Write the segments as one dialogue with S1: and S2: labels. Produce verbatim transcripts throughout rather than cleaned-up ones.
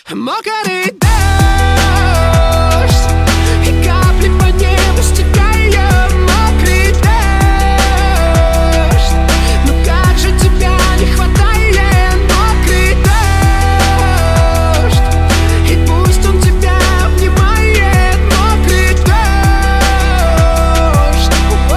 S1: Мокрый дождь, и капли по небу стекают. Мокрый дождь, ну как же тебя не хватает. Мокрый дождь, и пусть он тебя обнимает. Мокрый дождь,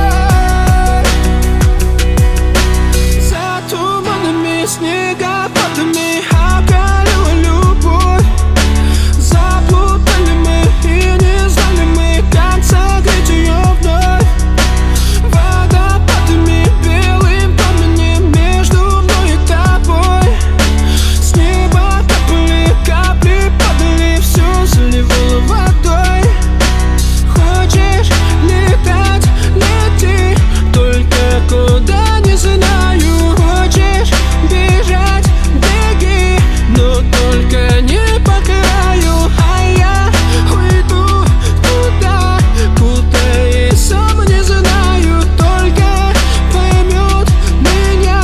S1: за туманами, снегопадами околела любовь. Заплутали мы и не знали мы, как согреть ее вновь. Водопадами, белым пламенем между мной и тобой. С неба капали, капли падали, все заливало водой. Хочешь летать, лети, только куда не знаю. Хочешь бежать, беги, но только не по краю. А я уйду туда, куда и сам не знаю. Только поймет меня.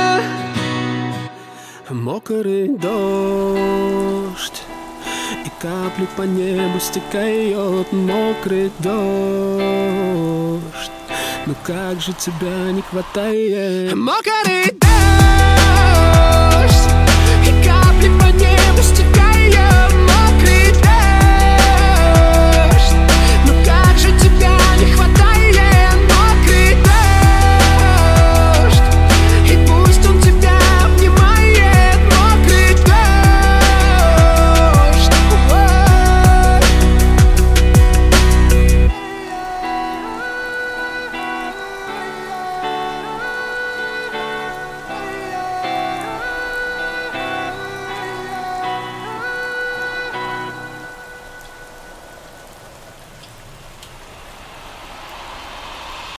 S1: Мокрый дождь, и капли по небу стекают. Мокрый дождь, ну как же тебя не хватает. Мокрый дождь.